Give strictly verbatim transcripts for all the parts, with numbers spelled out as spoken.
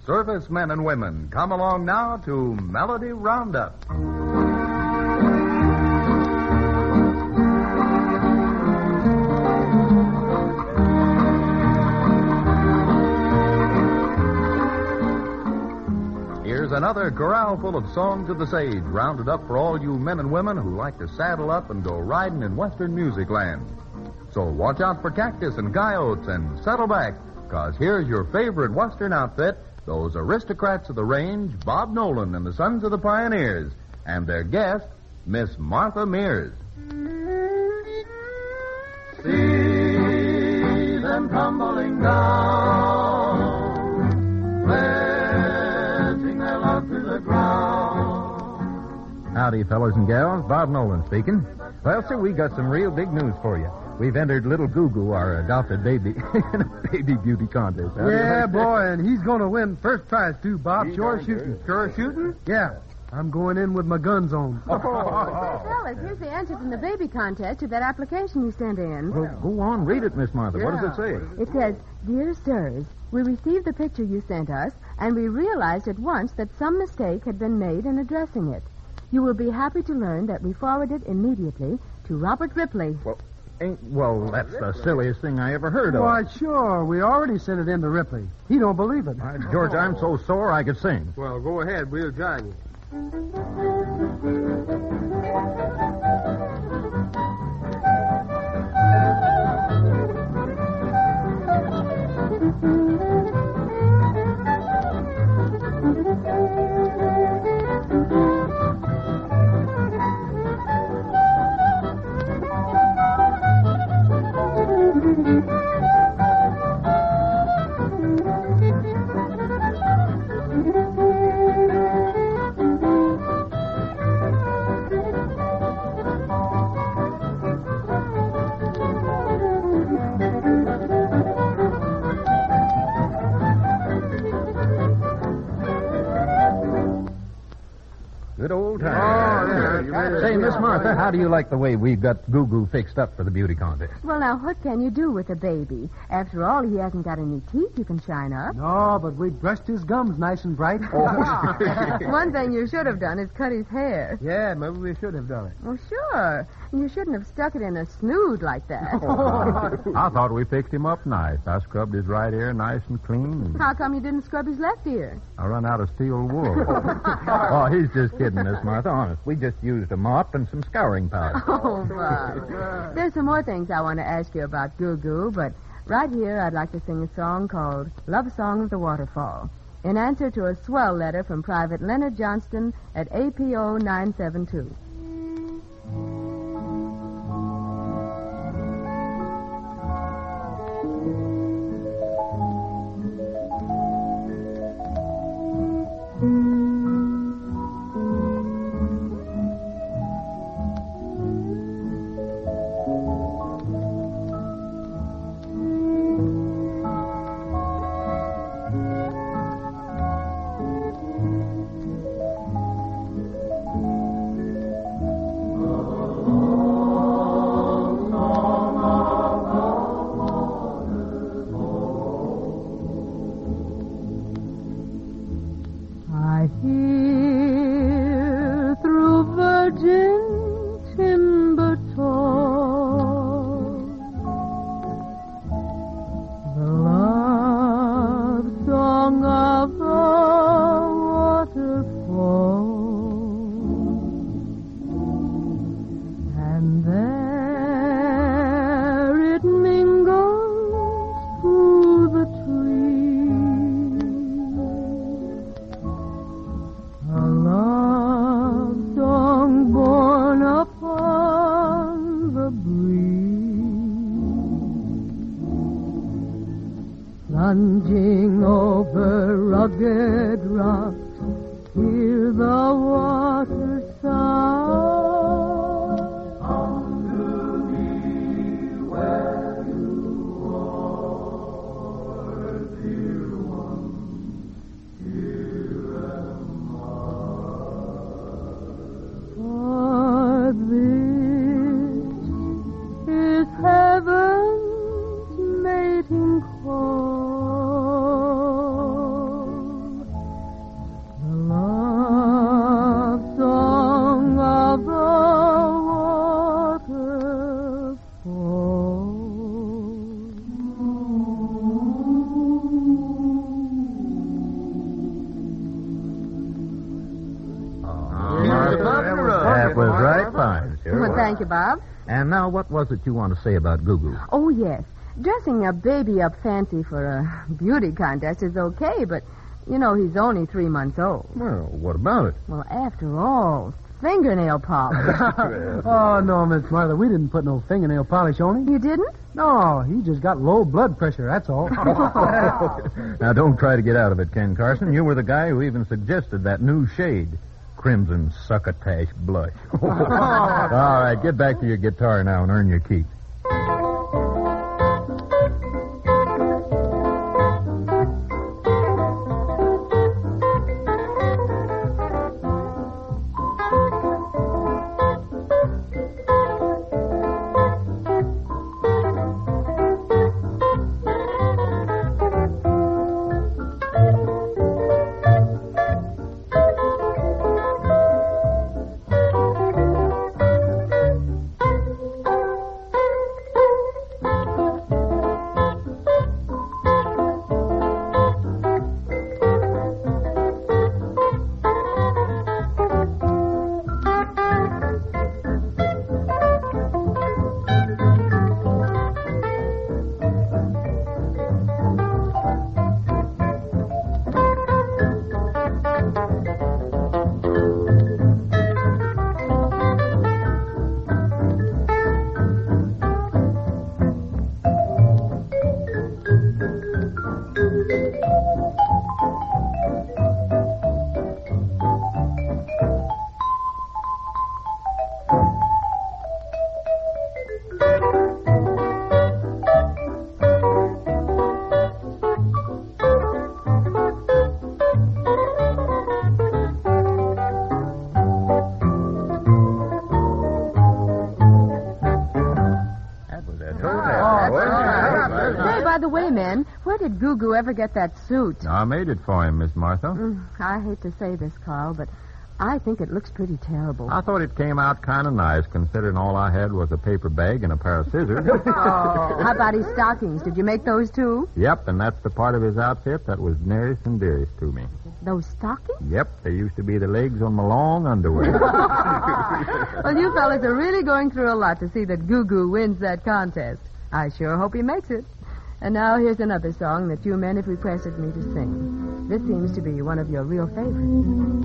servicemen and women, come along now to Melody Roundup. Here's another corral full of songs of the sage, rounded up for all you men and women who like to saddle up and go riding in Western music land. So watch out for cactus and coyotes and settle back, because here's your favorite Western outfit, those aristocrats of the range, Bob Nolan and the Sons of the Pioneers, and their guest, Miss Martha Mears. See them tumbling down, pledging their love to the ground. Howdy, fellas and gals. Bob Nolan speaking. Well, sir, we got some real big news for you. We've entered little Goo-Goo, our adopted baby, in a baby beauty contest. How Yeah, boy, and he's going to win first prize, too, Bob. Sure shooting. Sure shooting? Yeah. I'm going in with my guns on. Fellas, here's the answer from the baby contest to that application you sent in. Well, go on, read it, Miss Martha. What does it say? It says, Dear Sirs, we received the picture you sent us, and we realized at once that some mistake had been made in addressing it. You will be happy to learn that we forwarded immediately to Robert Ripley. Well, ain't, well, that's the silliest thing I ever heard of. Why, sure. We already sent it in to Ripley. He don't believe it. Uh, George, I'm so sore I could sing. Well, go ahead. We'll join you. Good old time. Oh, yeah. Say, Miss Martha, how do you like the way we've got Goo-Goo fixed up for the beauty contest? Well, now, what can you do with a baby? After all, he hasn't got any teeth you can shine up. No, but we brushed his gums nice and bright. One thing you should have done is cut his hair. Yeah, maybe we should have done it. Well, sure. You shouldn't have stuck it in a snood like that. I thought we fixed him up nice. I scrubbed his right ear nice and clean. And How come you didn't scrub his left ear? I run out of steel wool. Oh, he's just kidding, Miss Martha. Honest, we just used a mop and some scouring powder. Oh, Bob. There's some more things I want to ask you about Goo-Goo, but right here I'd like to sing a song called Love Song of the Waterfall, in answer to a swell letter from Private Leonard Johnston at A P O nine seven two. I hear through virgin timber tall the love song of the waterfall, and there it mingles through the trees, a love song born upon the breeze, plunging over rugged rocks, hear the water sound. Come to me where you are, dear one, here am I. For this is heaven's mating call. Thank you, Bob. And now, what was it you want to say about Goo Goo? Oh, yes. Dressing a baby up fancy for a beauty contest is okay, but, you know, he's only three months old. Well, what about it? Well, after all, fingernail polish. Oh, no, Miss Martha, we didn't put no fingernail polish on him. You didn't? No, he just got low blood pressure, that's all. Now, don't try to get out of it, Ken Carson. You were the guy who even suggested that new shade. Crimson Succotash Blush. All right, get back to your guitar now and earn your keep. Where did Goo Goo ever get that suit? I made it for him, Miss Martha. Mm, I hate to say this, Carl, but I think it looks pretty terrible. I thought it came out kind of nice, considering all I had was a paper bag and a pair of scissors. Oh. How about his stockings? Did you make those, too? Yep, and that's the part of his outfit that was nearest and dearest to me. Those stockings? Yep, they used to be the legs on my long underwear. Well, you fellas are really going through a lot to see that Goo Goo wins that contest. I sure hope he makes it. And now here's another song that you men have requested me to sing. This seems to be one of your real favorites.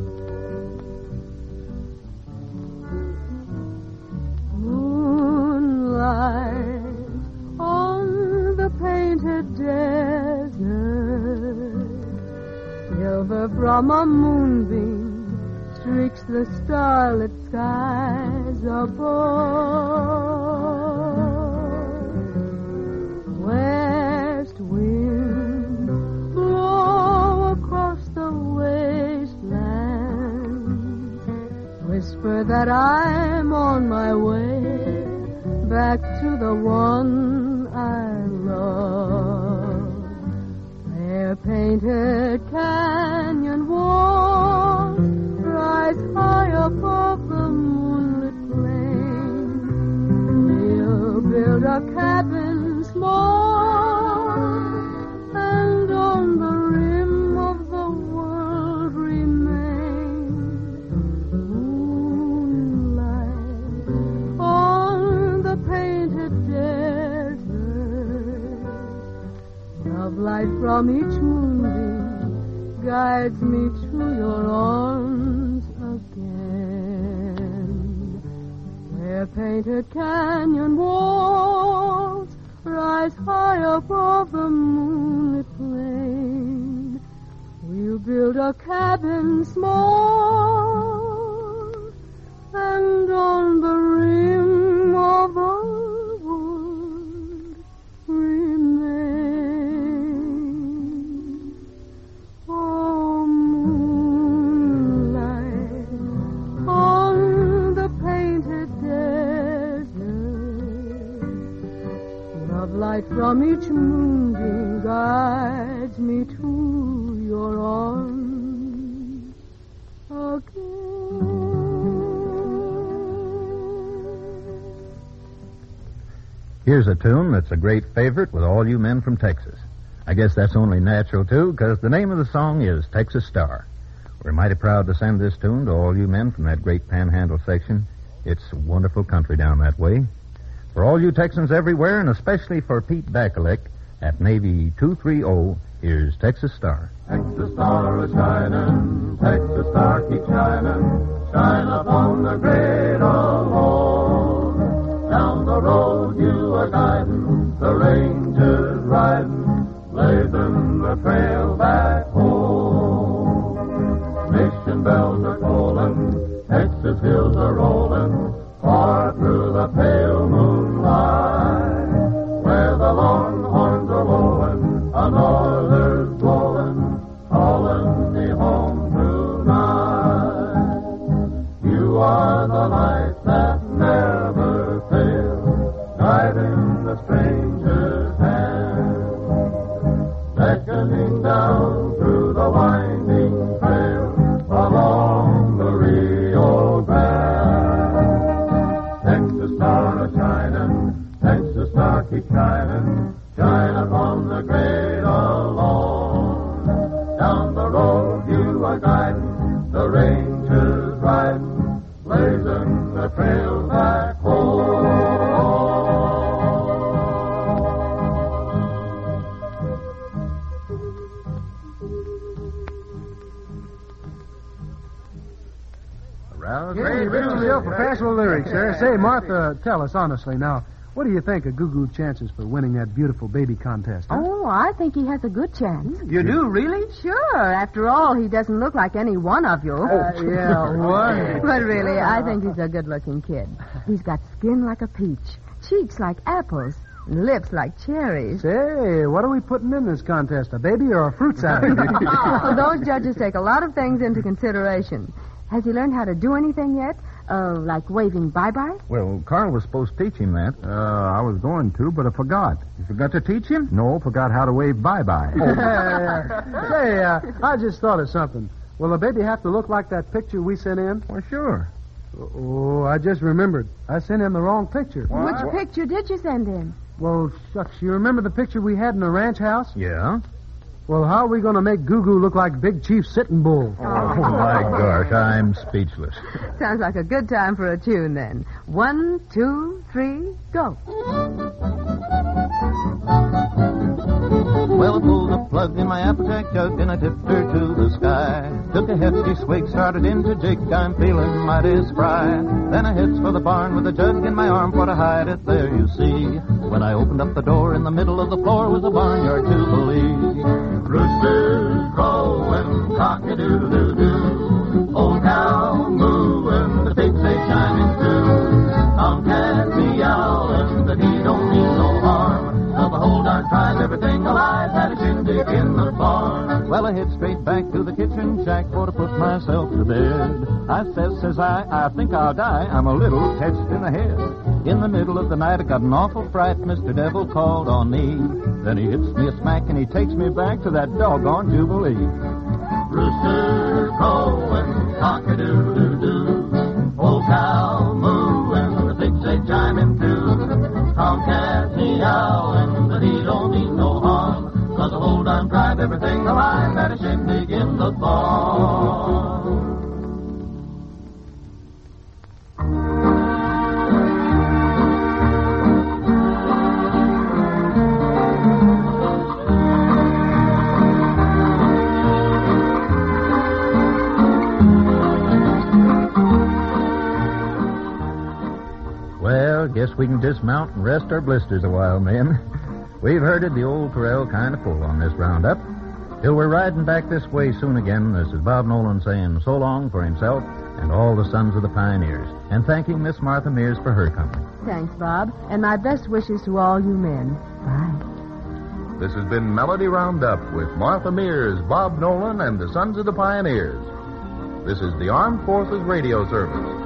Moonlight on the painted desert, silver from a moonbeam streaks the starlit skies above. West wind blow across the wasteland, whisper that I'm on my way back to the one I love. Their painted canyon walls rise high above the moonlit plain. We'll build a cabin small, and on the rim of the world remain. Moonlight on the painted desert, love light from each moonbeam guides me to your arms again. Where painted canyon walls rise high above the moonlit plain, we'll build a cabin small, and on the rim of the world remain. Oh, moonlight on the painted desert, love light from each moonbeam guides me to your arms again. Here's a tune that's a great favorite with all you men from Texas. I guess that's only natural, too, because the name of the song is Texas Star. We're mighty proud to send this tune to all you men from that great panhandle section. It's a wonderful country down that way. For all you Texans everywhere, and especially for Pete Bakalek at Navy two thirty, here's Texas Star. Texas Star is shining, Texas Star keep shining, shine upon the great old road. Down the road you are guiding, the Rangers riding, blazing the trail back home. Mission bells are tolling, Texas hills are rolling, far through the pale moonlight, where the longhorns are lowing, a norther's blowing, calling me home tonight. You are the light that never fails, guiding the stranger's hand, beckoning down through the winding trail along the Rio Grande. Texas Star is shining, Texas Star keep shining, shine upon the great alone. Down the road you are guiding, the Rangers riding, blazing the trail back home. Hey, original Bill for professional lyrics, sir. Say, Martha, tell us honestly now, what do you think of Goo Goo's chances for winning that beautiful baby contest? Huh? Oh, I think he has a good chance. You do, really? Sure. After all, he doesn't look like any one of you. Uh, yeah, what? But really, I think he's a good-looking kid. He's got skin like a peach, cheeks like apples, and lips like cherries. Say, what are we putting in this contest, a baby or a fruit salad? Well, those judges take a lot of things into consideration. Has he learned how to do anything yet? Uh, like waving bye-bye? Well, Carl was supposed to teach him that. Uh, I was going to, but I forgot. You forgot to teach him? No, forgot how to wave bye-bye. Say, uh, I just thought of something. Will the baby have to look like that picture we sent in? Well, sure. Oh, I just remembered. I sent in the wrong picture. Which picture did you send in? Well, shucks, you remember the picture we had in the ranch house? Yeah? Well, how are we going to make Goo Goo look like Big Chief Sitting Bull? Oh, my gosh, I'm speechless. Sounds like a good time for a tune, then. One, two, three, go. Well, I pulled a plug in my Applejack jug and I tipped her to the sky. Took a hefty swig, started in to jig. I'm feeling mighty spry. Then I heads for the barn with a jug in my arm for to hide it there, you see. When I opened up the door, in the middle of the floor was a barnyard jubilee. Roosters crowing, cock-a-doodle-doo. Old cow mooing, the pigs they chiming too. Tomcat meowing, but he don't mean no harm. Now the whole darn tribe, everything alive, had a shindig in the barn. Well, I head straight back to the kitchen shack for to put myself to bed. I says, says I, I think I'll die. I'm a little touched in the head. In the middle of the night, I got an awful fright. Mister Devil called on me. Then he hits me a smack and he takes me back to that doggone jubilee. Roosters crowing, cock-a-doodle-doo. Old cow mooing, the pigs they chiming too. Tomcat meowing, but he don't mean no harm. Cause the whole darn tribe, everything alive, had a shindig in the barn. Well, guess we can dismount and rest our blisters a while, men. We've herded the old corral kind of full on this roundup. Till we're riding back this way soon again, this is Bob Nolan saying so long for himself and all the sons of the pioneers, and thanking Miss Martha Mears for her company. Thanks, Bob. And my best wishes to all you men. Bye. This has been Melody Roundup with Martha Mears, Bob Nolan, and the Sons of the Pioneers. This is the Armed Forces Radio Service.